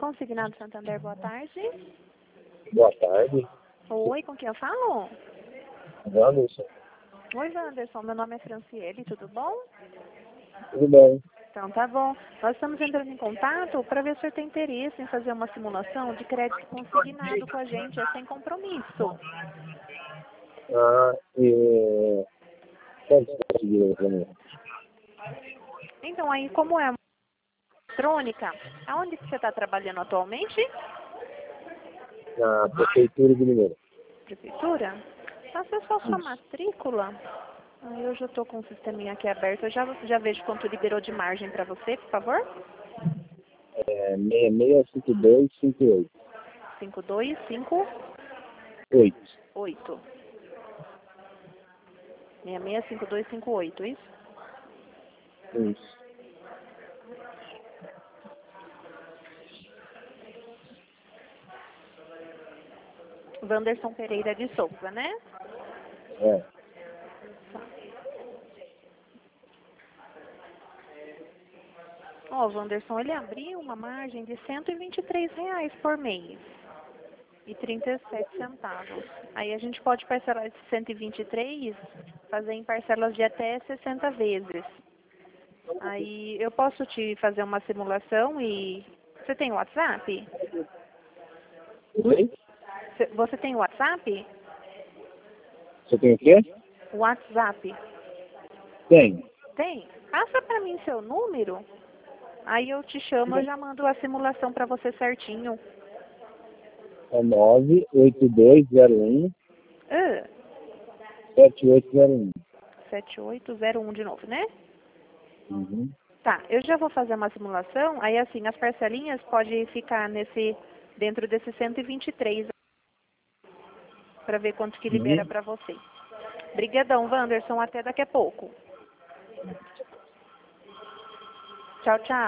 Consignado Santander, boa tarde. Boa tarde. Oi, com quem eu falo? Wanderson. Oi, Wanderson, meu nome é Franciele, tudo bom? Tudo bem? Então, tá bom. Nós estamos entrando em contato para ver se o senhor tem interesse em fazer uma simulação de crédito consignado com a gente, é sem compromisso. Pode conseguir para mim? Então, aí, como é uma eletrônica, aonde que você está trabalhando atualmente? Na Prefeitura de Limeira. Prefeitura? Faça só sua Isso. matrícula. Aí eu já estou com o sisteminha aqui aberto. Eu já vejo quanto liberou de margem para você, por favor. 665258. 5258. 665258, isso? Isso. Wanderson Pereira de Souza, né? É. Ó, o Wanderson, ele abriu uma margem de R$ 123 por mês e 37 centavos. Aí a gente pode parcelar esse 123, fazer em parcelas de até 60 vezes. Aí eu posso te fazer uma simulação e... Você tem WhatsApp? Oi? Você tem WhatsApp? Você tem o quê? WhatsApp. Tem. Tem? Passa para mim seu número. Aí eu te chamo, eu já mando a simulação para você certinho. É 98201 Ah, 7801. 7801 de novo, né? Uhum. Tá, eu já vou fazer uma simulação, aí assim, as parcelinhas podem ficar dentro desse 123 para ver quanto que libera Uhum. para você. Brigadão, Wanderson, até daqui a pouco. Tchau, tchau.